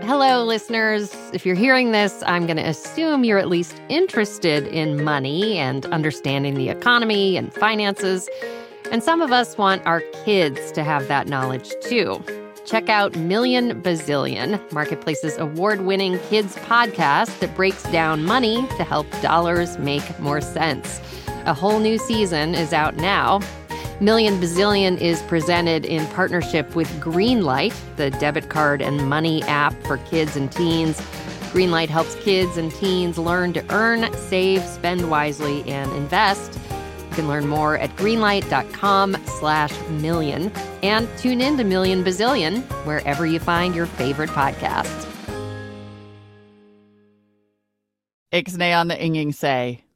Hello, listeners. If you're hearing this, I'm going to assume you're at least interested in money and understanding the economy and finances. And some of us want our kids to have that knowledge, too. Check out Million Bazillion, Marketplace's award-winning kids podcast that breaks down money to help dollars make more sense. A whole new season is out now. Million Bazillion is presented in partnership with Greenlight, the debit card and money app for kids and teens. Greenlight helps kids and teens learn to earn, save, spend wisely, and invest. You can learn more at greenlight.com/million and tune in to Million Bazillion wherever you find your favorite podcasts. Ixnay on the inging say.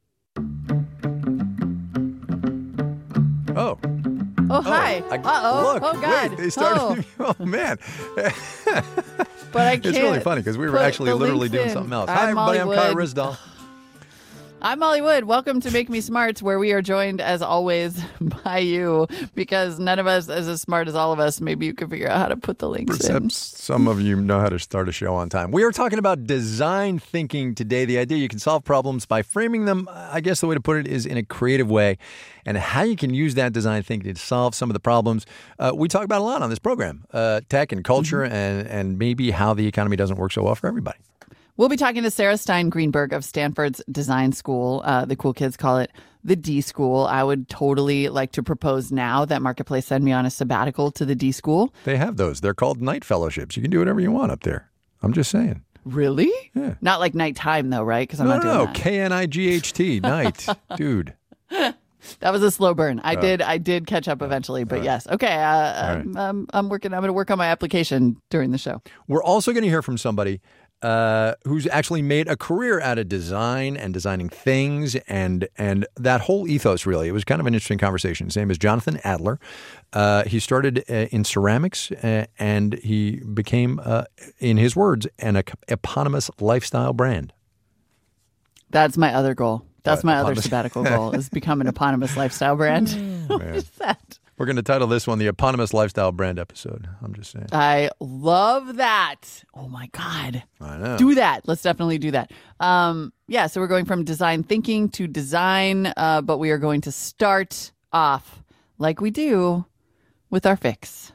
Oh. Oh, hi. Uh-oh. Look, oh, God. Wait, they started. Oh, man. But I can't. It's really funny because we were actually literally doing something else. Hi, everybody. I'm Kyle Risdall. I'm Molly Wood. Welcome to Make Me Smart, where we are joined, as always, by you, because none of us is as smart as all of us. Maybe you can figure out how to put the links in. Some of you know how to start a show on time. We are talking about design thinking today, the idea you can solve problems by framing them. I guess the way to put it is in a creative way, and how you can use that design thinking to solve some of the problems we talk about a lot on this program, tech and culture, and maybe how the economy doesn't work so well for everybody. We'll be talking to Sarah Stein Greenberg of Stanford's Design School. The cool kids call it the D School. I would totally like to propose now that Marketplace send me on a sabbatical to the D School. They have those. They're called night fellowships. You can do whatever you want up there. I'm just saying. Really? Yeah. Not like nighttime, though, right? Because I'm not doing that. KNIGHT, night. Dude. That was a slow burn. I did catch up eventually, but yes. Okay. I'm going to work on my application during the show. We're also going to hear from somebody who's actually made a career out of design and designing things and that whole ethos, really. It was kind of an interesting conversation. His name is Jonathan Adler. He started in ceramics and he became, in his words, an eponymous lifestyle brand. That's my other goal. That's my other sabbatical goal, is become an eponymous lifestyle brand. What is that? We're going to title this one the Eponymous Lifestyle Brand episode. I'm just saying. I love that. Oh, my God. I know. Do that. Let's definitely do that. So we're going from design thinking to design, but we are going to start off like we do with our fix.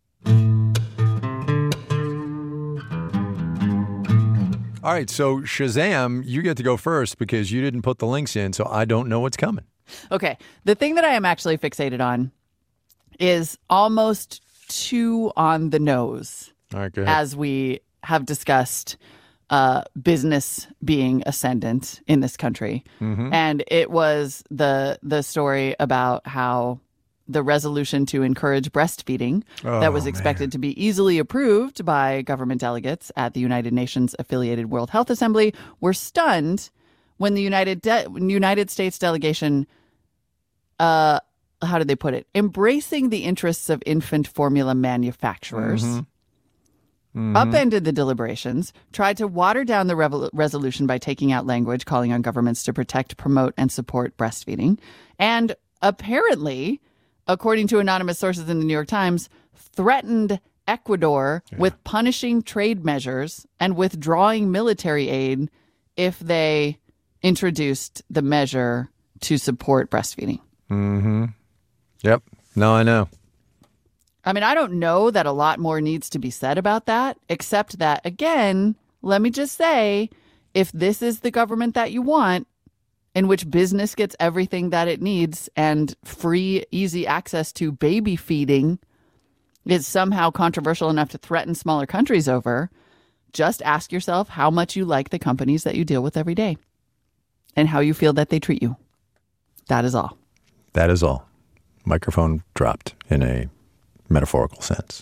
All right, so Shazam, you get to go first because you didn't put the links in, so I don't know what's coming. Okay. The thing that I am actually fixated on is almost too on the nose. All right, go ahead. As we have discussed business being ascendant in this country. Mm-hmm. And it was the story about how the resolution to encourage breastfeeding that was expected to be easily approved by government delegates at the United Nations affiliated World Health Assembly were stunned when the United States delegation how did they put it? Embracing the interests of infant formula manufacturers, upended the deliberations, tried to water down the resolution by taking out language calling on governments to protect, promote, and support breastfeeding, and apparently, according to anonymous sources in the New York Times, threatened Ecuador with punishing trade measures and withdrawing military aid if they introduced the measure to support breastfeeding. Mm-hmm. Yep. No, I know. I mean, I don't know that a lot more needs to be said about that, except that, again, let me just say, if this is the government that you want, in which business gets everything that it needs and free, easy access to baby feeding is somehow controversial enough to threaten smaller countries over, just ask yourself how much you like the companies that you deal with every day and how you feel that they treat you. That is all. That is all. Microphone dropped in a metaphorical sense.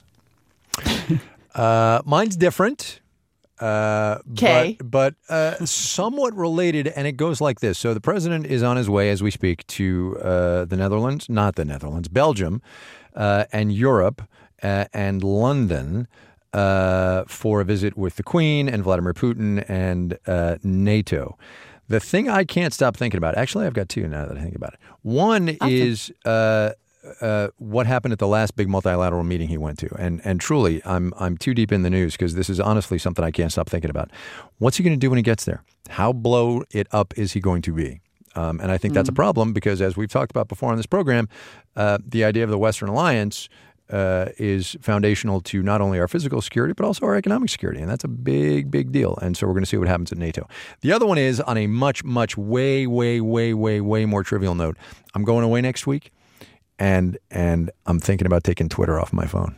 Mine's different. Okay. But somewhat related, and it goes like this. So the president is on his way as we speak to Belgium, and Europe, and London for a visit with the Queen and Vladimir Putin and NATO. The thing I can't stop thinking about, actually I've got two now that I think about it. One is what happened at the last big multilateral meeting he went to. And truly, I'm too deep in the news because this is honestly something I can't stop thinking about. What's he going to do when he gets there? How blow it up is he going to be? And I think that's a problem because, as we've talked about before on this program, the idea of the Western Alliance is foundational to not only our physical security, but also our economic security. And that's a big, big deal. And so we're going to see what happens at NATO. The other one is on a much, way more trivial note. I'm going away next week, and I'm thinking about taking Twitter off my phone.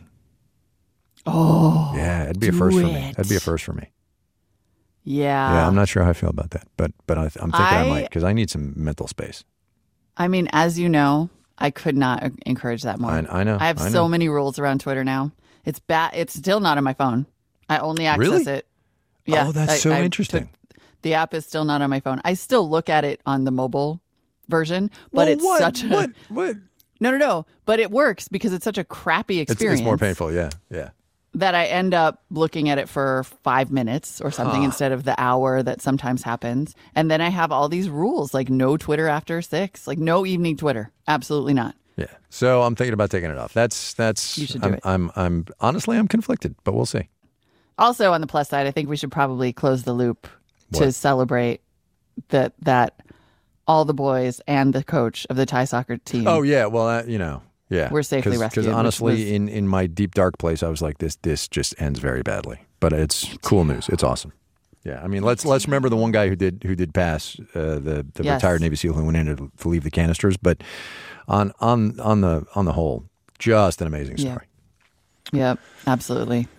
Oh, yeah, it'd be a first for me. That'd be a first for me. Yeah. I'm not sure how I feel about that, but I'm thinking I might because I need some mental space. I mean, as you know, I could not encourage that more. I know. I have so many rules around Twitter now. It's bad. It's still not on my phone. I only access it. Yeah. Oh, that's so interesting. The app is still not on my phone. I still look at it on the mobile version, but it's such a... What? No. But it works because it's such a crappy experience. It's more painful, yeah. That I end up looking at it for 5 minutes or something instead of the hour that sometimes happens. And then I have all these rules, like no Twitter after 6, like no evening Twitter. Absolutely not. Yeah. So I'm thinking about taking it off. That's You should do it. I'm honestly, I'm conflicted, but we'll see. Also, on the plus side, I think we should probably close the loop to celebrate that all the boys and the coach of the Thai soccer team. Oh, yeah. Well, yeah. We're safely rescued. Because honestly, in my deep, dark place, I was like, this just ends very badly. But it's cool news. It's awesome. Yeah. I mean, let's remember the one guy who did pass, the retired Navy SEAL who went in to leave the canisters. But on the whole, just an amazing story. Yep, absolutely.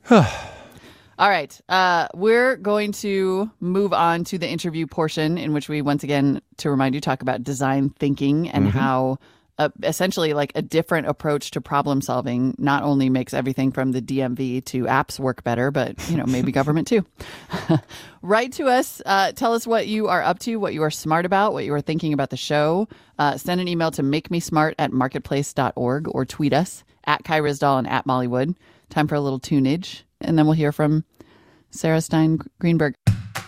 All right. We're going to move on to the interview portion in which we, once again, to remind you, talk about design thinking and how essentially like a different approach to problem solving not only makes everything from the DMV to apps work better, but, maybe government too. Write to us. Tell us what you are up to, what you are smart about, what you are thinking about the show. Send an email to makemesmart@marketplace.org or tweet us at Kai Ryssdal and at Molly Wood. Time for a little tunage, and then we'll hear from Sarah Stein Greenberg.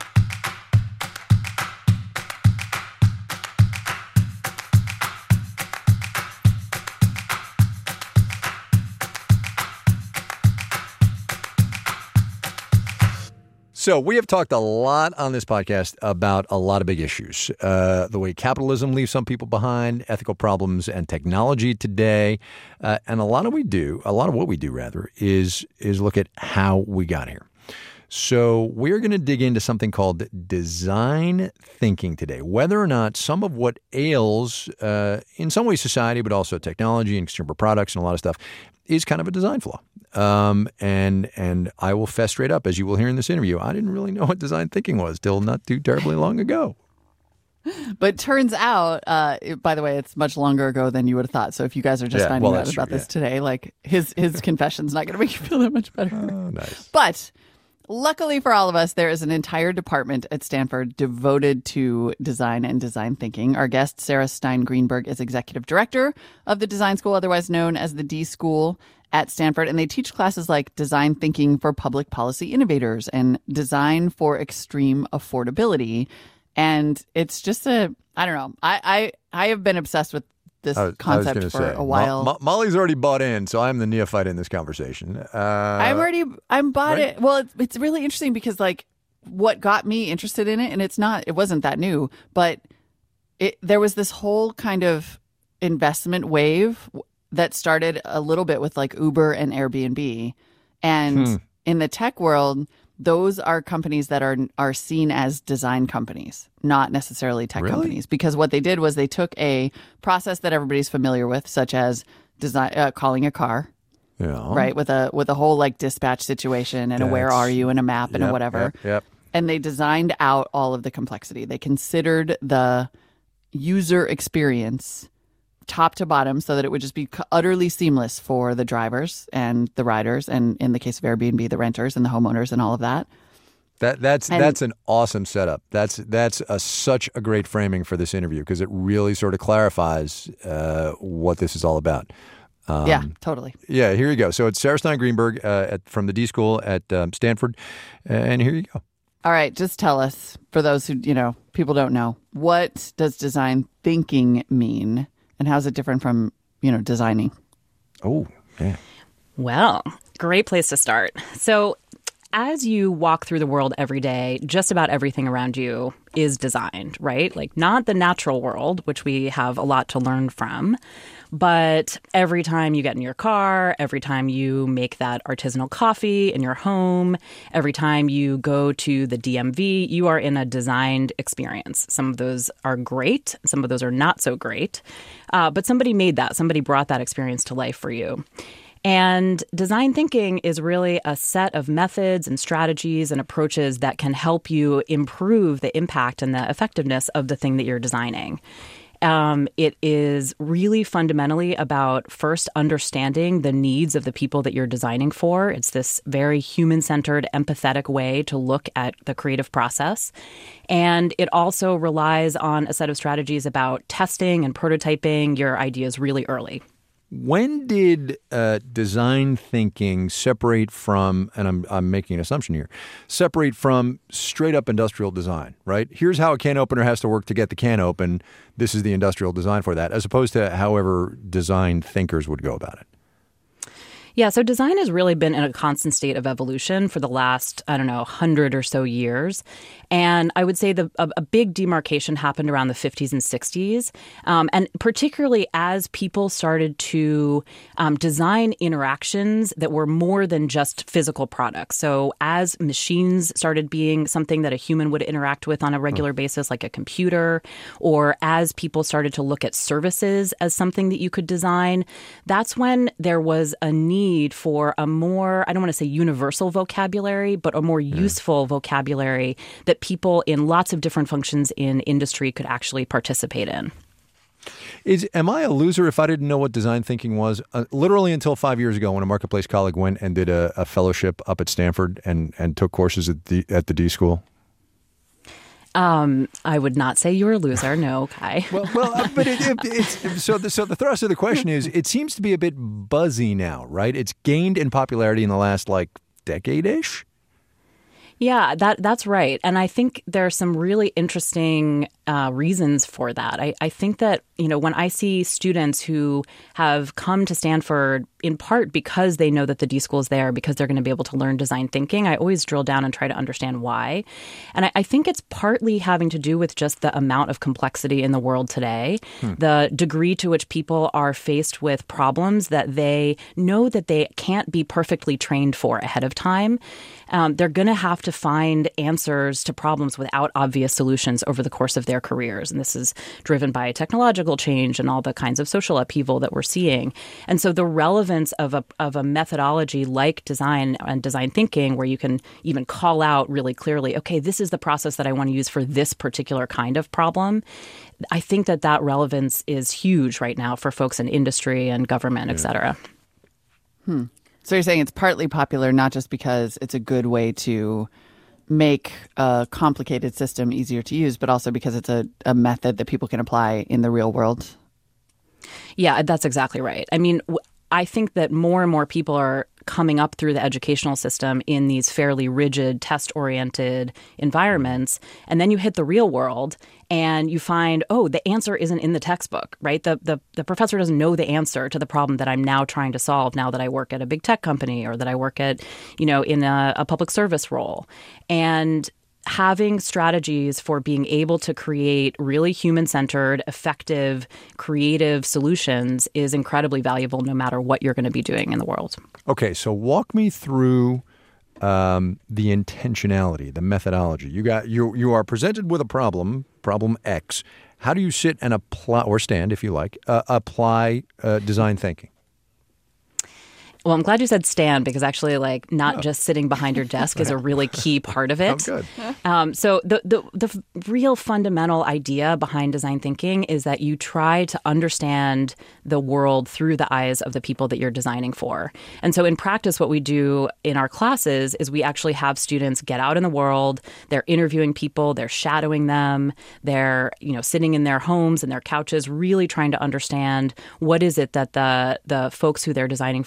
So we have talked a lot on this podcast about a lot of big issues. The way capitalism leaves some people behind, ethical problems and technology today. And a lot of what we do is look at how we got here. So we're going to dig into something called design thinking today, whether or not some of what ails, in some ways society, but also technology and consumer products and a lot of stuff, is kind of a design flaw. And I will fess straight up, as you will hear in this interview, I didn't really know what design thinking was till not too terribly long ago. But turns out, by the way, it's much longer ago than you would have thought. So if you guys are just finding out about this today, like his confession's not going to make you feel that much better. Oh, nice. But luckily for all of us, there is an entire department at Stanford devoted to design and design thinking. Our guest, Sarah Stein Greenberg, is executive director of the design school, otherwise known as the D School at Stanford. And they teach classes like design thinking for public policy innovators and design for extreme affordability. And it's just I don't know. I have been obsessed with this concept for a while. Molly's already bought in, so I'm the neophyte in this conversation. I'm bought it. Well, it's really interesting because like what got me interested in it, and it wasn't that new, but there was this whole kind of investment wave that started a little bit with like Uber and Airbnb. And in the tech world, those are companies that are seen as design companies, not necessarily tech companies. Because what they did was they took a process that everybody's familiar with, such as design, calling a car, right, with a whole like dispatch situation and a where are you and a map and a whatever. Yep. And they designed out all of the complexity. They considered the user experience top to bottom so that it would just be utterly seamless for the drivers and the riders, and in the case of Airbnb, the renters and the homeowners and all of that. That's an awesome setup. That's such a great framing for this interview because it really sort of clarifies what this is all about. Yeah, totally. Yeah, here you go. So it's Sarah Stein Greenberg from the D School at Stanford, and here you go. All right, just tell us, for those who, people don't know, what does design thinking mean? And how is it different from designing? Oh, yeah. Well, great place to start. So as you walk through the world every day, just about everything around you is designed, right? Like not the natural world, which we have a lot to learn from, but every time you get in your car, every time you make that artisanal coffee in your home, every time you go to the DMV, you are in a designed experience. Some of those are great. Some of those are not so great. But somebody made that. Somebody brought that experience to life for you. And design thinking is really a set of methods and strategies and approaches that can help you improve the impact and the effectiveness of the thing that you're designing. It is really fundamentally about first understanding the needs of the people that you're designing for. It's this very human-centered, empathetic way to look at the creative process. And it also relies on a set of strategies about testing and prototyping your ideas really early. When did design thinking separate from, and I'm making an assumption here, separate from straight up industrial design, right? Here's how a can opener has to work to get the can open. This is the industrial design for that, as opposed to however design thinkers would go about it. Yeah, so design has really been in a constant state of evolution for the last, 100 or so years. And I would say a big demarcation happened around the 50s and 60s. And particularly as people started to design interactions that were more than just physical products. So as machines started being something that a human would interact with on a regular basis, like a computer, or as people started to look at services as something that you could design, that's when there was a need for a more, I don't want to say universal vocabulary, but a more useful vocabulary that people in lots of different functions in industry could actually participate in. Am I a loser if I didn't know what design thinking was? Literally until 5 years ago when a Marketplace colleague went and did a fellowship up at Stanford and took courses at the D School? I would not say you're a loser. No, Kai. But so the thrust of the question is, it seems to be a bit buzzy now, right? It's gained in popularity in the last decade-ish. Yeah, that's right. And I think there are some really interesting reasons for that. I think that, when I see students who have come to Stanford in part because they know that the D School is there, because they're going to be able to learn design thinking, I always drill down and try to understand why. And I think it's partly having to do with just the amount of complexity in the world today, the degree to which people are faced with problems that they know that they can't be perfectly trained for ahead of time. They're going to have to find answers to problems without obvious solutions over the course of their careers. And this is driven by technological change and all the kinds of social upheaval that we're seeing. And so the relevance of a methodology like design and design thinking, where you can even call out really clearly, okay, this is the process that I want to use for this particular kind of problem. I think that relevance is huge right now for folks in industry and government, et cetera. So you're saying it's partly popular, not just because it's a good way to make a complicated system easier to use, but also because it's a method that people can apply in the real world? Yeah, that's exactly right. I mean, I think that more and more people are coming up through the educational system in these fairly rigid, test-oriented environments. And then you hit the real world and you find, the answer isn't in the textbook, right? The professor doesn't know the answer to the problem that I'm now trying to solve now that I work at a big tech company or that I work at, in a public service role. And having strategies for being able to create really human-centered, effective, creative solutions is incredibly valuable no matter what you're going to be doing in the world. Okay, so walk me through the intentionality, the methodology. You are presented with a problem X. How do you sit and apply, or stand if you like, apply design thinking? Well, I'm glad you said stand, because actually, not just sitting behind your desk is a really key part of it. Oh, good. So the real fundamental idea behind design thinking is that you try to understand the world through the eyes of the people that you're designing for. And so in practice, what we do in our classes is we actually have students get out in the world. They're interviewing people. They're shadowing them. They're, sitting in their homes and their couches, really trying to understand what is it that the folks who they're designing for really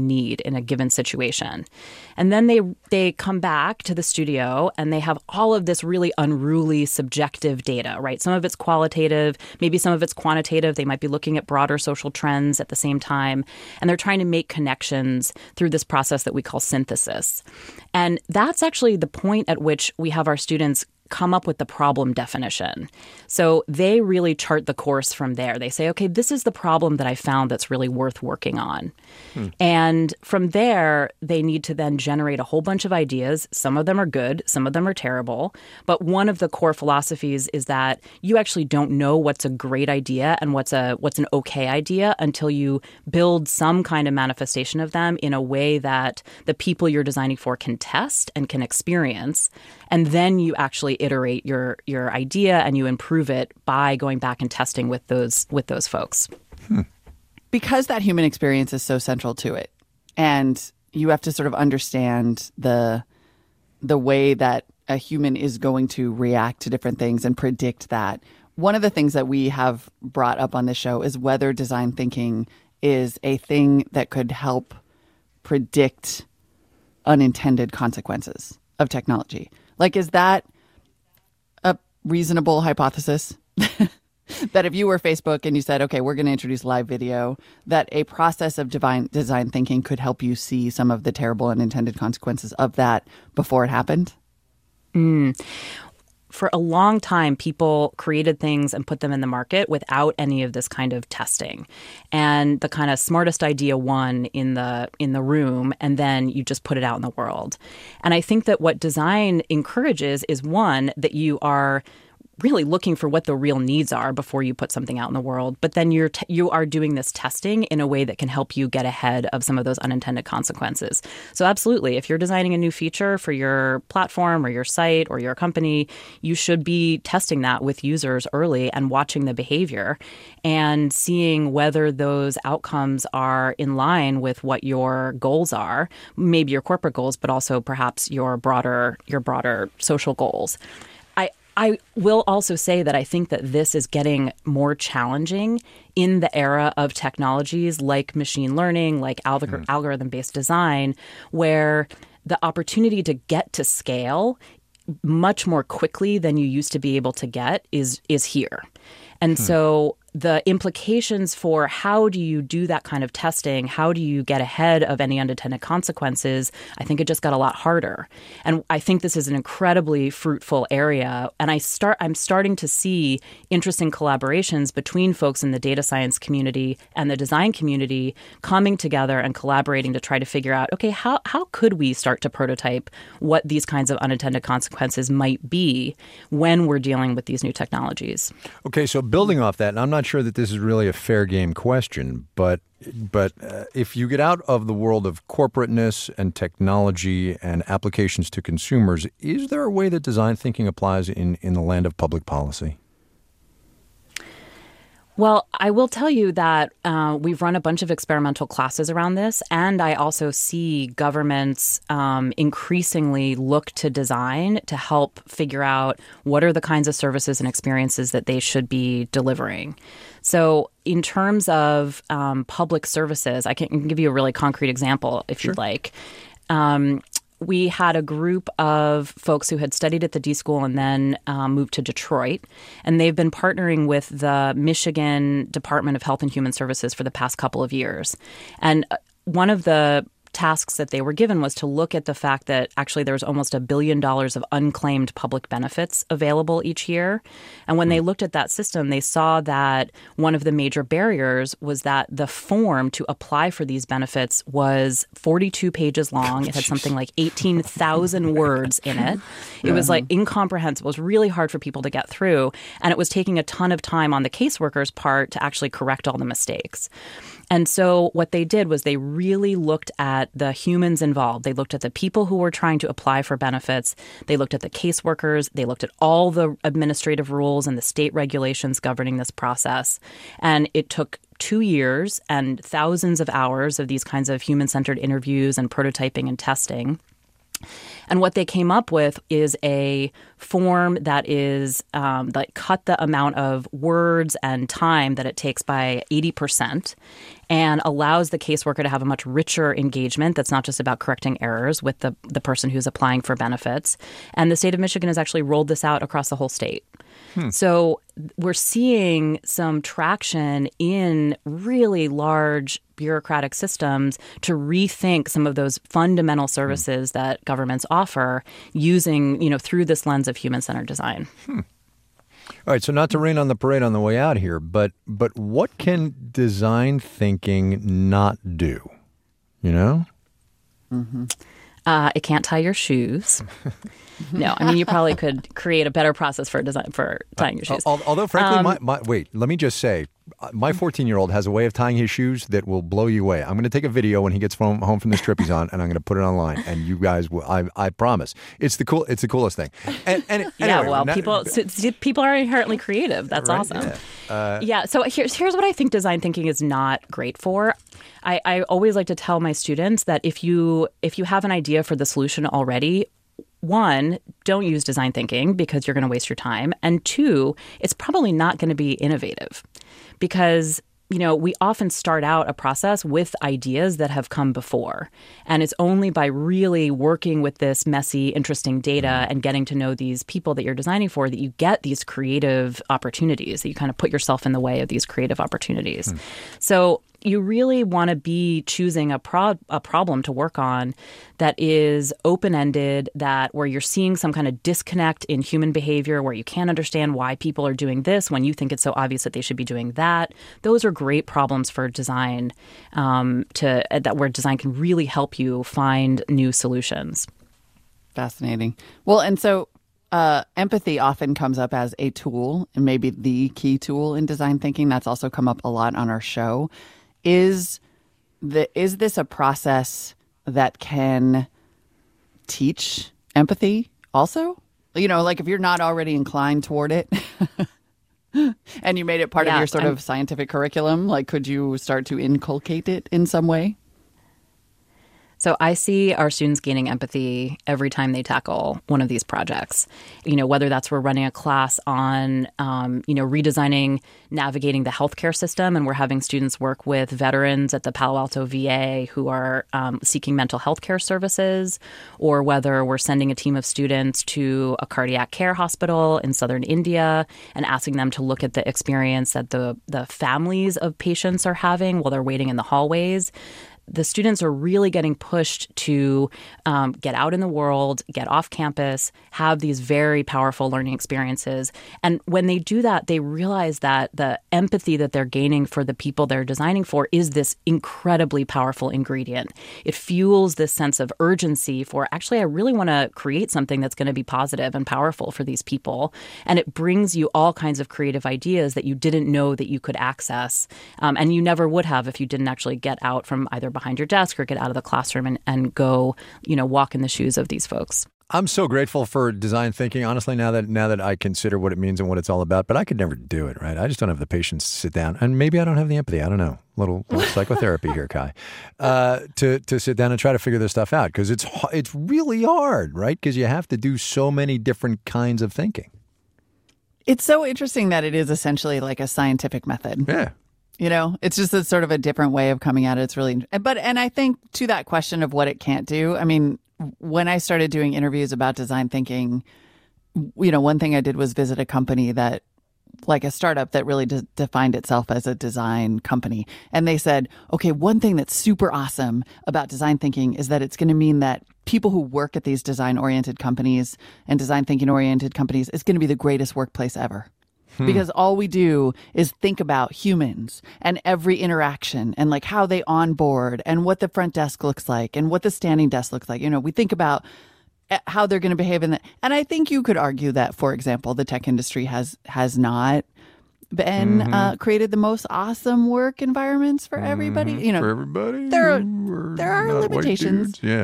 need in a given situation. And then they come back to the studio and they have all of this really unruly subjective data, right? Some of it's qualitative, maybe some of it's quantitative. They might be looking at broader social trends at the same time. And they're trying to make connections through this process that we call synthesis. And that's actually the point at which we have our students come up with the problem definition. So they really chart the course from there. They say, okay, this is the problem that I found that's really worth working on. And from there, they need to then generate a whole bunch of ideas. Some of them are good, some of them are terrible. But one of the core philosophies is that you actually don't know what's a great idea and what's an okay idea until you build some kind of manifestation of them in a way that the people you're designing for can test and can experience. And then you actually iterate your idea and you improve it by going back and testing with those folks. Because that human experience is so central to it, and you have to sort of understand the way that a human is going to react to different things and predict that. One of the things that we have brought up on this show is whether design thinking is a thing that could help predict unintended consequences of technology. Like, is that a reasonable hypothesis? That if you were Facebook and you said, okay, we're going to introduce live video, that a process of design thinking could help you see some of the terrible unintended consequences of that before it happened? For a long time, people created things and put them in the market without any of this kind of testing. And the kind of smartest idea won in the room, and then you just put it out in the world. And I think that what design encourages is, one, that you are really looking for what the real needs are before you put something out in the world. But then you are doing this testing in a way that can help you get ahead of some of those unintended consequences. So absolutely, if you're designing a new feature for your platform or your site or your company, you should be testing that with users early and watching the behavior and seeing whether those outcomes are in line with what your goals are, maybe your corporate goals, but also perhaps your broader social goals. I will also say that I think that this is getting more challenging in the era of technologies like machine learning, like algorithm-based design, where the opportunity to get to scale much more quickly than you used to be able to get is here. And so the implications for how do you do that kind of testing, how do you get ahead of any unintended consequences, I think it just got a lot harder. And I think this is an incredibly fruitful area. And I'm starting to see interesting collaborations between folks in the data science community and the design community coming together and collaborating to try to figure out, okay, how could we start to prototype what these kinds of unintended consequences might be when we're dealing with these new technologies? Okay, so building off that, and I'm not sure that this is really a fair game question, but if you get out of the world of corporateness and technology and applications to consumers, is there a way that design thinking applies in the land of public policy? Well, I will tell you that we've run a bunch of experimental classes around this, and I also see governments increasingly look to design to help figure out what are the kinds of services and experiences that they should be delivering. So in terms of public services, I can give you a really concrete example if you'd like. We had a group of folks who had studied at the D School and then moved to Detroit. And they've been partnering with the Michigan Department of Health and Human Services for the past couple of years. And one of the tasks that they were given was to look at the fact that actually there's almost $1 billion of unclaimed public benefits available each year. And when they looked at that system, they saw that one of the major barriers was that the form to apply for these benefits was 42 pages long. It had something like 18,000 words in it. It was like incomprehensible. It was really hard for people to get through. And it was taking a ton of time on the caseworker's part to actually correct all the mistakes. And so what they did was they really looked at the humans involved. They looked at the people who were trying to apply for benefits. They looked at the caseworkers. They looked at all the administrative rules and the state regulations governing this process. And it took 2 years and thousands of hours of these kinds of human-centered interviews and prototyping and testing. And what they came up with is a form that is that cut the amount of words and time that it takes by 80%. And allows the caseworker to have a much richer engagement that's not just about correcting errors with the person who's applying for benefits. And the state of Michigan has actually rolled this out across the whole state. So we're seeing some traction in really large bureaucratic systems to rethink some of those fundamental services that governments offer using, through this lens of human-centered design. All right, so not to rain on the parade on the way out here, but what can design thinking not do? It can't tie your shoes. No, I mean, you probably could create a better process for tying your shoes. Although, frankly, wait, let me just say, my 14-year-old has a way of tying his shoes that will blow you away. I'm going to take a video when he gets home from this trip he's on, and I'm going to put it online. And you guys will, I promise, it's the coolest thing. And anyway, people are inherently creative. That's right? Awesome. Yeah. So here's what I think design thinking is not great for. I always like to tell my students that if you have an idea for the solution already, one, don't use design thinking because you're going to waste your time. And two, it's probably not going to be innovative because, we often start out a process with ideas that have come before. And it's only by really working with this messy, interesting data and getting to know these people that you're designing for that you get these creative opportunities, that you kind of put yourself in the way of these creative opportunities. So you really want to be choosing a problem to work on that is open-ended, where you're seeing some kind of disconnect in human behavior, where you can't understand why people are doing this when you think it's so obvious that they should be doing that. Those are great problems for design, where design can really help you find new solutions. Fascinating. Well, and so empathy often comes up as a tool, and maybe the key tool in design thinking. That's also come up a lot on our show. Is this a process that can teach empathy also? Like if you're not already inclined toward it and you made it part of your sort of scientific curriculum, like could you start to inculcate it in some way? So I see our students gaining empathy every time they tackle one of these projects. Whether that's we're running a class on, redesigning, navigating the healthcare system, and we're having students work with veterans at the Palo Alto VA who are seeking mental health care services, or whether we're sending a team of students to a cardiac care hospital in southern India and asking them to look at the experience that the families of patients are having while they're waiting in the hallways. The students are really getting pushed to get out in the world, get off campus, have these very powerful learning experiences. And when they do that, they realize that the empathy that they're gaining for the people they're designing for is this incredibly powerful ingredient. It fuels this sense of urgency for, actually, I really want to create something that's going to be positive and powerful for these people. And it brings you all kinds of creative ideas that you didn't know that you could access. And you never would have if you didn't actually get out from either behind your desk or get out of the classroom and go, walk in the shoes of these folks. I'm so grateful for design thinking, honestly, now that I consider what it means and what it's all about. But I could never do it, right? I just don't have the patience to sit down. And maybe I don't have the empathy. I don't know. Little psychotherapy here, Kai. To sit down and try to figure this stuff out. Because it's really hard, right? Because you have to do so many different kinds of thinking. It's so interesting that it is essentially like a scientific method. Yeah. It's just a sort of a different way of coming at it. It's really, and I think to that question of what it can't do, I mean, when I started doing interviews about design thinking, one thing I did was visit a company that, like a startup that really defined itself as a design company. And they said, okay, one thing that's super awesome about design thinking is that it's going to mean that people who work at these design-oriented companies and design thinking-oriented companies is going to be the greatest workplace ever. Because all we do is think about humans and every interaction and like how they onboard and what the front desk looks like and what the standing desk looks like. We think about how they're going to behave in that. And I think you could argue that, for example, the tech industry has not been created the most awesome work environments for everybody. For everybody, there are limitations. Yeah,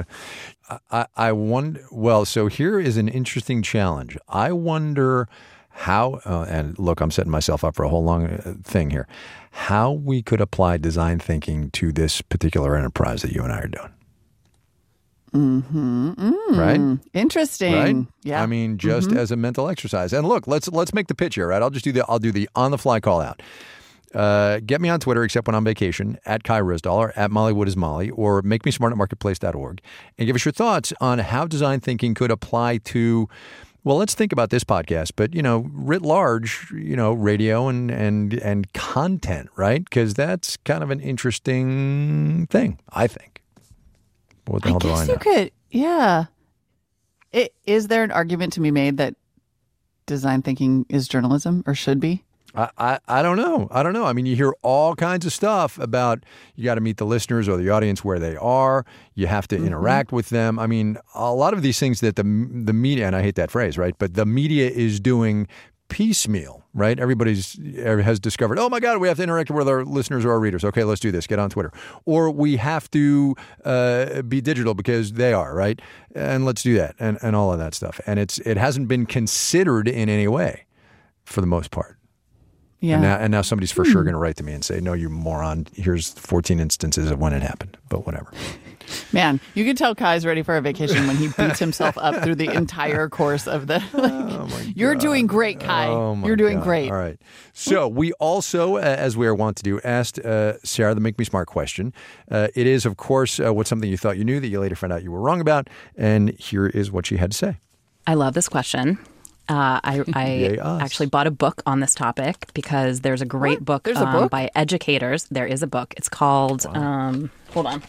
I wonder. Well, so here is an interesting challenge. I wonder how, and look, I'm setting myself up for a whole long thing here, how we could apply design thinking to this particular enterprise that you and I are Right? Interesting. Right? Yeah. I mean, just as a mental exercise. And look, let's make the pitch here, right? I'll do the on the fly call out. Get me on Twitter, except when I'm on vacation, at Kai Ryssdal or at Mollywood is Molly, or make me smart at marketplace.org, and give us your thoughts on how design thinking could apply to, well, let's think about this podcast, but, writ large, radio and content, right? Because that's kind of an interesting thing, I think. What the hell do I know? I guess you could, yeah. Is there an argument to be made that design thinking is journalism or should be? I don't know. I mean, you hear all kinds of stuff about you got to meet the listeners or the audience where they are. You have to interact with them. I mean, a lot of these things that the media, and I hate that phrase, right? But the media is doing piecemeal, right? Has discovered, oh my God, we have to interact with our listeners or our readers. Okay, let's do this. Get on Twitter. Or we have to be digital because they are, right? And let's do that and all of that stuff. And it hasn't been considered in any way for the most part. Yeah. And now somebody's for sure going to write to me and say, no, you moron, here's 14 instances of when it happened, but whatever. Man, you can tell Kai's ready for a vacation when he beats himself up through the entire course of the, you're doing great, Kai. You're doing great. All right. So we also, as we are wont to do, asked Sarah the Make Me Smart question. It is, of course, what's something you thought you knew that you later found out you were wrong about. And here is what she had to say. I love this question. I actually bought a book on this topic because there's a great book, by educators. There is a book. It's called, hold on.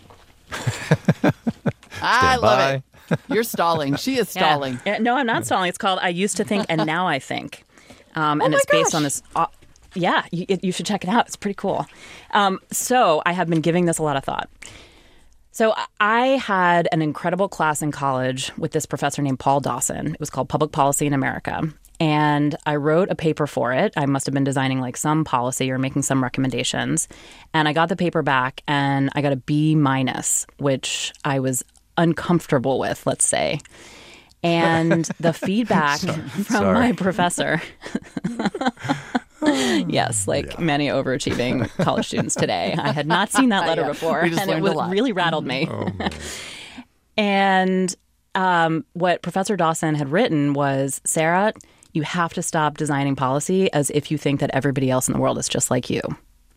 I love it. You're stalling. She is stalling. Yeah. No, I'm not stalling. It's called I Used to Think and Now I Think. And it's based on this. You should check it out. It's pretty cool. So I have been giving this a lot of thought. So I had an incredible class in college with this professor named Paul Dawson. It was called Public Policy in America. And I wrote a paper for it. I must have been designing like some policy or making some recommendations. And I got the paper back and I got a B-, which I was uncomfortable with, let's say. And the feedback from my professor... Yes, many overachieving college students today. I had not seen that letter before, and it really rattled me. Oh, and what Professor Dawson had written was, Sarah, you have to stop designing policy as if you think that everybody else in the world is just like you.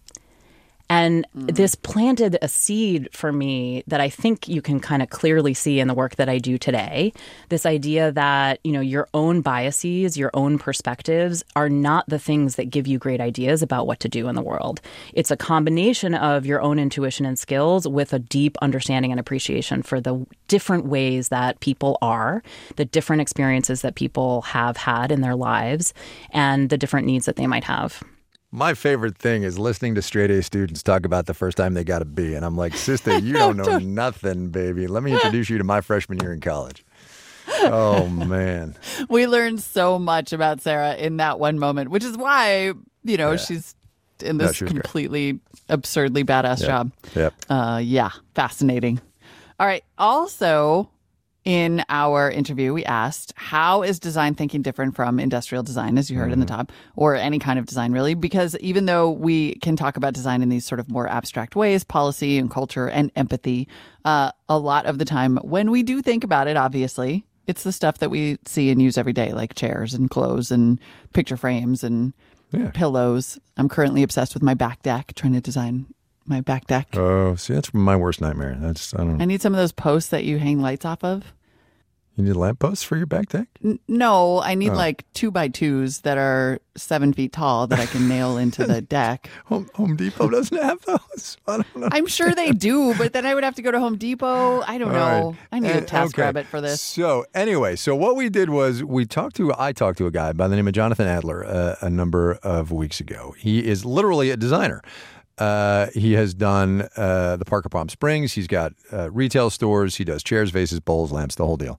And this planted a seed for me that I think you can kind of clearly see in the work that I do today. This idea that, your own biases, your own perspectives are not the things that give you great ideas about what to do in the world. It's a combination of your own intuition and skills with a deep understanding and appreciation for the different ways that people are, the different experiences that people have had in their lives, and the different needs that they might have. My favorite thing is listening to straight A students talk about the first time they got a B. And I'm like, sister, you don't know nothing, baby. Let me introduce you to my freshman year in college. Oh, man. We learned so much about Sarah in that one moment, which is why, she's in this completely absurdly badass job. Yep. Fascinating. All right. Also, in our interview, we asked, how is design thinking different from industrial design, as you heard in the top, or any kind of design, really? Because even though we can talk about design in these sort of more abstract ways, policy and culture and empathy, a lot of the time when we do think about it, obviously, it's the stuff that we see and use every day, like chairs and clothes and picture frames and pillows. I'm currently obsessed with my back deck, trying to design my back deck. Oh, see, that's my worst nightmare. I need some of those posts that you hang lights off of. You need lamp posts for your back deck? No, I need 2x2s that are 7 feet tall that I can nail into the deck. Home Depot doesn't have those. I don't know. I'm sure they do, but then I would have to go to Home Depot. I don't know. Right. I need a TaskRabbit for this. So anyway, what we did was I talked to a guy by the name of Jonathan Adler a number of weeks ago. He is literally a designer. He has done the Park of Palm Springs. He's got retail stores. He does chairs, vases, bowls, lamps, the whole deal.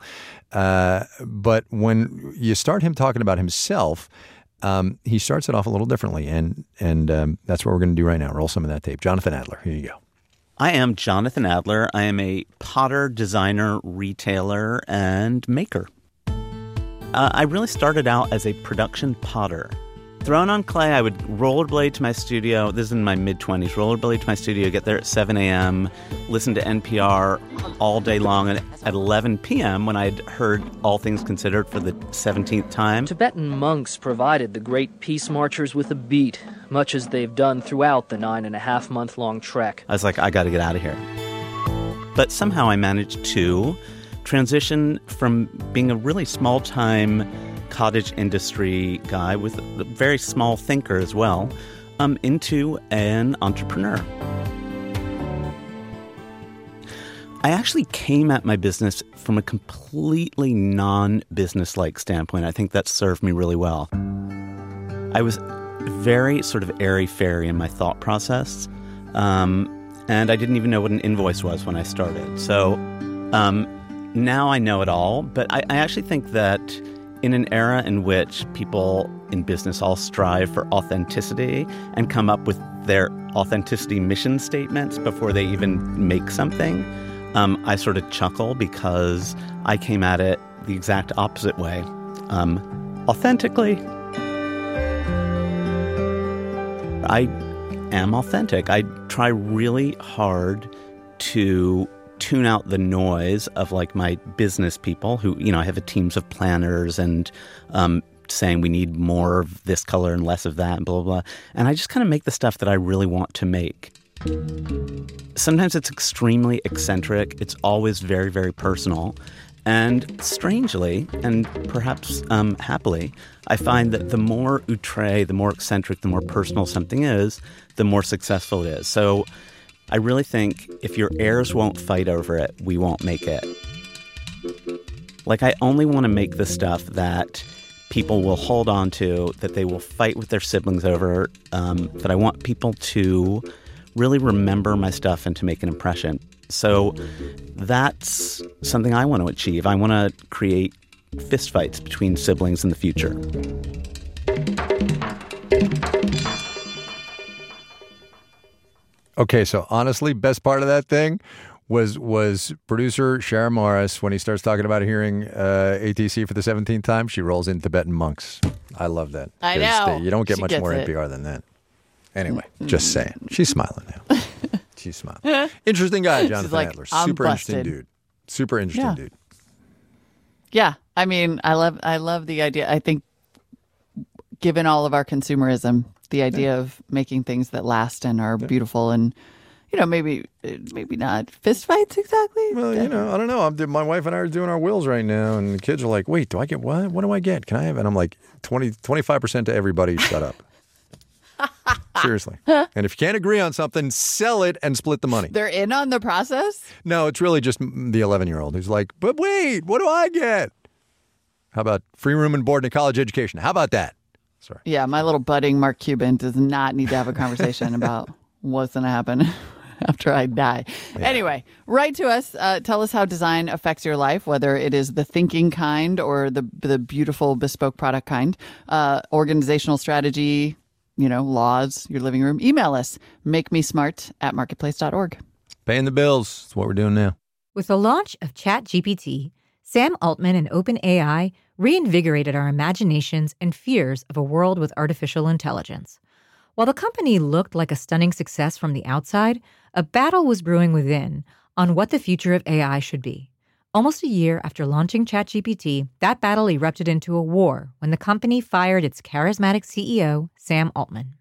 But when you start him talking about himself, he starts it off a little differently. And that's what we're going to do right now. Roll some of that tape. Jonathan Adler, here you go. I am Jonathan Adler. I am a potter, designer, retailer, and maker. I really started out as a production potter. Thrown on clay, I would rollerblade to my studio. This is in my mid-20s. Rollerblade to my studio, get there at 7 a.m., listen to NPR all day long. And at 11 p.m., when I'd heard All Things Considered for the 17th time, Tibetan monks provided the great peace marchers with a beat, much as they've done throughout the 9.5-month-long trek. I was like, I got to get out of here. But somehow I managed to transition from being a really small-time cottage industry guy with a very small thinker as well, into an entrepreneur. I actually came at my business from a completely non-business-like standpoint. I think that served me really well. I was very sort of airy-fairy in my thought process, and I didn't even know what an invoice was when I started. So now I know it all, but I actually think that in an era in which people in business all strive for authenticity and come up with their authenticity mission statements before they even make something, I sort of chuckle because I came at it the exact opposite way. Authentically. I am authentic. I try really hard to tune out the noise of like my business people who, I have teams of planners and saying we need more of this color and less of that and blah, blah, blah. And I just kind of make the stuff that I really want to make. Sometimes it's extremely eccentric. It's always very, very personal. And strangely, and perhaps happily, I find that the more outre, the more eccentric, the more personal something is, the more successful it is. So I really think if your heirs won't fight over it, we won't make it. Like, I only want to make the stuff that people will hold on to, that they will fight with their siblings over, that I want people to really remember my stuff and to make an impression. So that's something I want to achieve. I want to create fistfights between siblings in the future. Okay, so honestly, best part of that thing was producer Sharon Morris, when he starts talking about hearing ATC for the 17th time, she rolls in Tibetan monks. I love that. I know. You don't get She much gets more it. NPR than that. Anyway, just saying. She's smiling now. She's smiling. Interesting guy, Jonathan like, Adler. I'm Super interesting busted. dude. Super interesting dude. Yeah, I mean, I love the idea. I think, given all of our consumerism, the idea of making things that last and are beautiful, and maybe not fistfights exactly. Well, I don't know. My wife and I are doing our wills right now, and the kids are like, "Wait, do I get what? What do I get? Can I have?" And I'm like, 25% to everybody. Shut up. Seriously. And if you can't agree on something, sell it and split the money. They're in on the process? No, it's really just the 11-year-old who's like, but wait, what do I get? How about free room and board and a college education? How about that? Sorry. Yeah, my little budding Mark Cuban does not need to have a conversation about what's going to happen after I die. Yeah. Anyway, write to us. Tell us how design affects your life, whether it is the thinking kind or the beautiful bespoke product kind, organizational strategy, laws, your living room. Email us, makemesmart@marketplace.org. Paying the bills. That's what we're doing now. With the launch of ChatGPT, Sam Altman and OpenAI reinvigorated our imaginations and fears of a world with artificial intelligence. While the company looked like a stunning success from the outside, a battle was brewing within on what the future of AI should be. Almost a year after launching ChatGPT, that battle erupted into a war when the company fired its charismatic CEO, Sam Altman.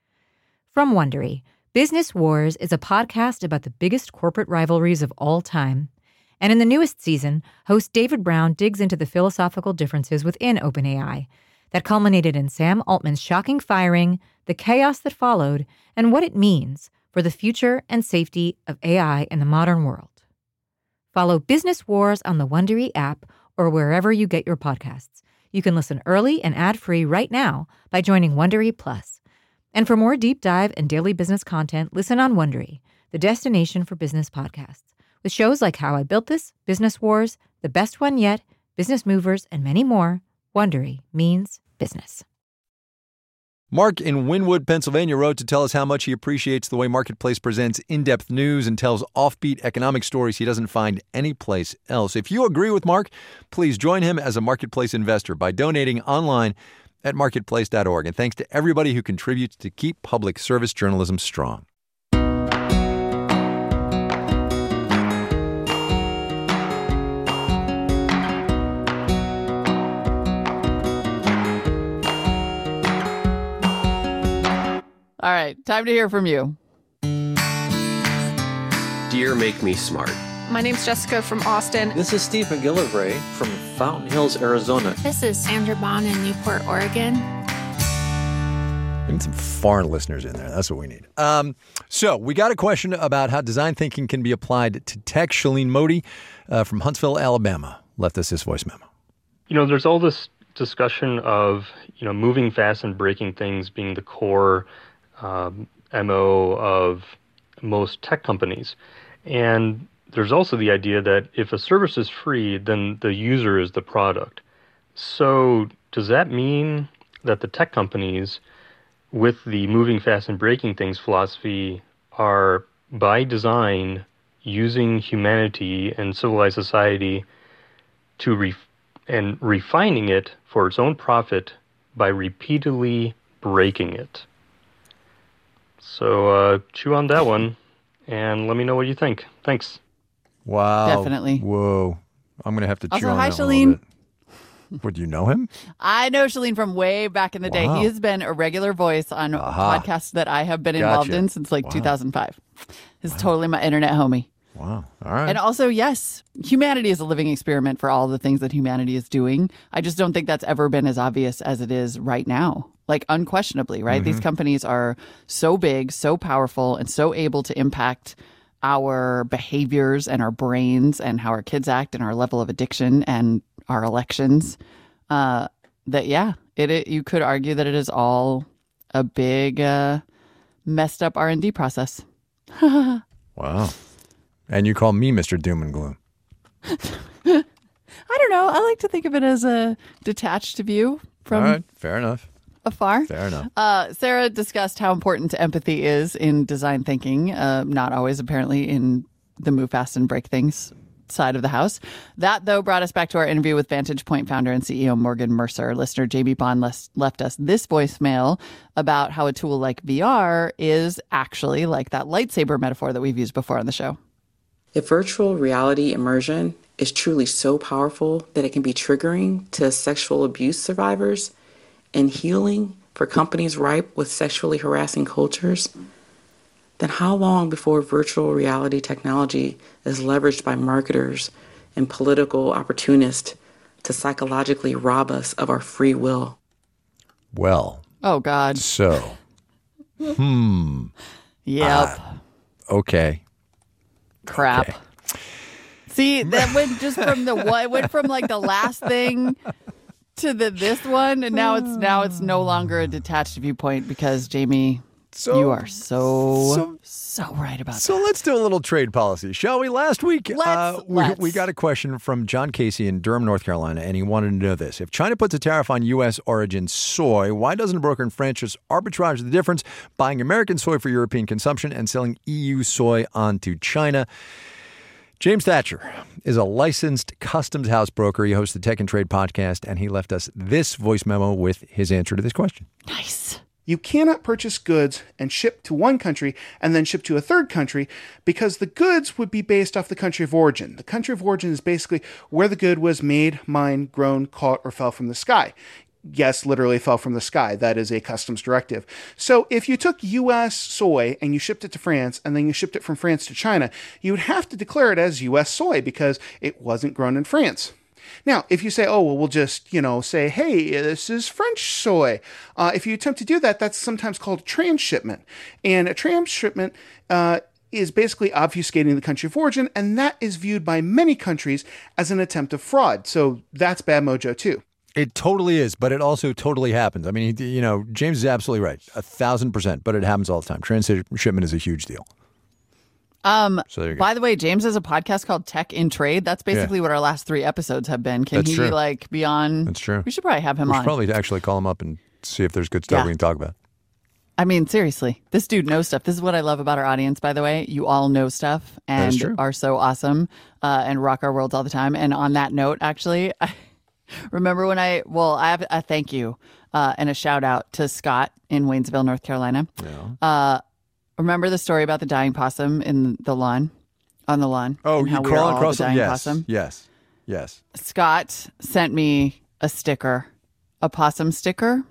From Wondery, Business Wars is a podcast about the biggest corporate rivalries of all time. And in the newest season, host David Brown digs into the philosophical differences within OpenAI that culminated in Sam Altman's shocking firing, the chaos that followed, and what it means for the future and safety of AI in the modern world. Follow Business Wars on the Wondery app or wherever you get your podcasts. You can listen early and ad-free right now by joining Wondery Plus. And for more deep dive and daily business content, listen on Wondery, the destination for business podcasts, with shows like How I Built This, Business Wars, The Best One Yet, Business Movers, and many more. Wondery means business. Mark in Wynwood, Pennsylvania wrote to tell us how much he appreciates the way Marketplace presents in-depth news and tells offbeat economic stories he doesn't find anyplace else. If you agree with Mark, please join him as a Marketplace investor by donating online at marketplace.org. And thanks to everybody who contributes to keep public service journalism strong. All right, time to hear from you. Dear Make Me Smart. My name's Jessica from Austin. This is Steve McGillivray from Fountain Hills, Arizona. This is Sandra Bond in Newport, Oregon. We need some foreign listeners in there. That's what we need. So we got a question about how design thinking can be applied to tech. Shalene Modi from Huntsville, Alabama, left us this voice memo. There's all this discussion of, moving fast and breaking things being the core MO of most tech companies. And there's also the idea that if a service is free, then the user is the product. So does that mean that the tech companies, with the moving fast and breaking things philosophy, are by design using humanity and civilized society to refining it for its own profit by repeatedly breaking it? So chew on that one and let me know what you think. Thanks. Wow. Definitely. Whoa. I'm going to have to chew Also, on hi, that one a little Shalene. bit. What, do you know him? I know Shalene from way back in the day. Wow. He has been a regular voice on podcasts that I have been involved in since 2005. He's totally my internet homie. Wow. All right. And also, yes, humanity is a living experiment for all the things that humanity is doing. I just don't think that's ever been as obvious as it is right now. Like, unquestionably, right? Mm-hmm. These companies are so big, so powerful, and so able to impact our behaviors and our brains and how our kids act and our level of addiction and our elections. You could argue that it is all a big messed up R&D process. Wow. And you call me Mr. Doom and Gloom. I don't know. I like to think of it as a detached view from All right. Fair enough. afar. Fair enough. Sarah discussed how important empathy is in design thinking, not always apparently in the move fast and break things side of the house. That, though, brought us back to our interview with Vantage Point founder and CEO Morgan Mercer. Listener Jamie Bond left us this voicemail about how a tool like VR is actually like that lightsaber metaphor that we've used before on the show. If virtual reality immersion is truly so powerful that it can be triggering to sexual abuse survivors and healing for companies ripe with sexually harassing cultures, then how long before virtual reality technology is leveraged by marketers and political opportunists to psychologically rob us of our free will? Well. Oh, God. So. Yep. Okay. Crap. Okay. See, that went just from it went from like the last thing to this one, and now it's no longer a detached viewpoint because Jamie, you are so right about that. So let's do a little trade policy, shall we? Last week, Let's. we got a question from John Casey in Durham, North Carolina, and he wanted to know this. If China puts a tariff on U.S. origin soy, why doesn't a broker in France just arbitrage the difference, buying American soy for European consumption and selling EU soy onto China? James Thatcher is a licensed customs house broker. He hosts the Tech and Trade podcast, and he left us this voice memo with his answer to this question. Nice. You cannot purchase goods and ship to one country and then ship to a third country because the goods would be based off the country of origin. The country of origin is basically where the good was made, mined, grown, caught, or fell from the sky. Yes, literally fell from the sky. That is a customs directive. So if you took U.S. soy and you shipped it to France and then you shipped it from France to China, you would have to declare it as U.S. soy because it wasn't grown in France. Now, if you say, oh, well, we'll just, say, hey, this is French soy. If you attempt to do that, that's sometimes called a transshipment. And a transshipment is basically obfuscating the country of origin, and that is viewed by many countries as an attempt of fraud. So that's bad mojo, too. It totally is, but it also totally happens. I mean, James is absolutely right, 1,000%, but it happens all the time. Transshipment is a huge deal. So there you go. By the way, James has a podcast called Tech in Trade. That's basically what our last 3 episodes have been. Can he be on? That's true. We should probably have him on. We should probably actually call him up and see if there's good stuff we can talk about. I mean, seriously, this dude knows stuff. This is what I love about our audience, by the way. You all know stuff and are so awesome and rock our worlds all the time. And on that note, actually, Remember when I have a thank you and a shout out to Scott in Waynesville, North Carolina. Yeah. Remember the story about the dying possum in the lawn, on the lawn? Oh, you crawling across the dying yes, possum? Yes. Scott sent me a sticker, a possum sticker.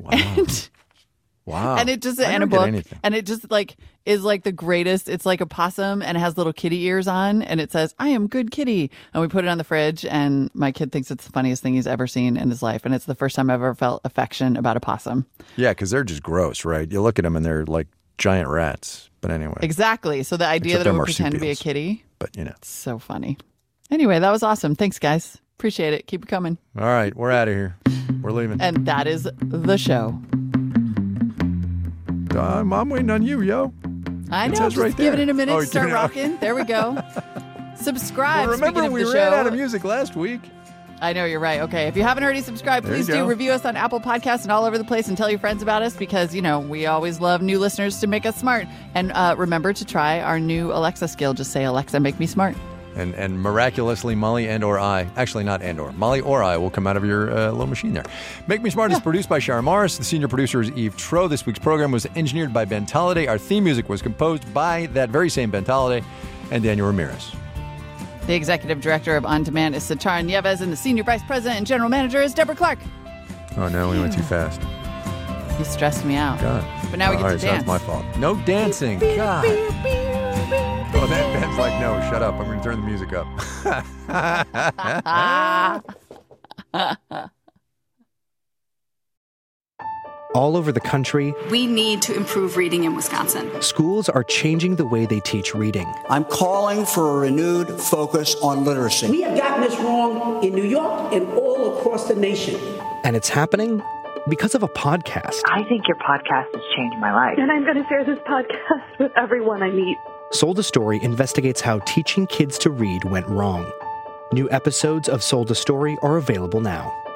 Wow. And it just I and a don't get book, anything. and it just like is like the greatest. It's like a possum, and it has little kitty ears on, and it says, "I am good kitty." And we put it on the fridge, and my kid thinks it's the funniest thing he's ever seen in his life, and it's the first time I've ever felt affection about a possum. Yeah, because they're just gross, right? You look at them and they're like giant rats. But anyway, Exactly. So the idea Except that it they're would pretend to be a marsupials. kitty, but you know. it's so funny. Anyway, that was awesome. Thanks, guys. Appreciate it. Keep it coming. All right, we're out of here. We're leaving. And that is the show. I'm waiting on you, yo. I It know. says Just right give there. it in a minute Oh, to start give it- rocking. There we go. Subscribe. Well, remember, speaking of we the ran show. out of music last week. I know, you're right. Okay, if you haven't already subscribed, There please you do go. review us on Apple Podcasts and all over the place and tell your friends about us because, you know, we always love new listeners to make us smart. And remember to try our new Alexa skill. Just say, Alexa, make me smart. And miraculously, Molly and or I, actually not and or, Molly or I will come out of your little machine there. Make Me Smart is produced by Sharon Morris. The senior producer is Eve Tro. This week's program was engineered by Ben Tolliday. Our theme music was composed by that very same Ben Tolliday and Daniel Ramirez. The executive director of On Demand is Satara Nieves, and the senior vice president and general manager is Deborah Clark. Oh, no, we went too fast. You stressed me out. God. But now we get All to right, so dance. that's my fault. No dancing. God. Oh, that Ben's like, no, shut up. I'm going to turn the music up. All over the country, We need to improve reading in Wisconsin. schools are changing the way they teach reading. I'm calling for a renewed focus on literacy. We have gotten this wrong in New York and all across the nation. And it's happening because of a podcast. I think your podcast has changed my life. And I'm going to share this podcast with everyone I meet. Sold a Story investigates how teaching kids to read went wrong. New episodes of Sold a Story are available now.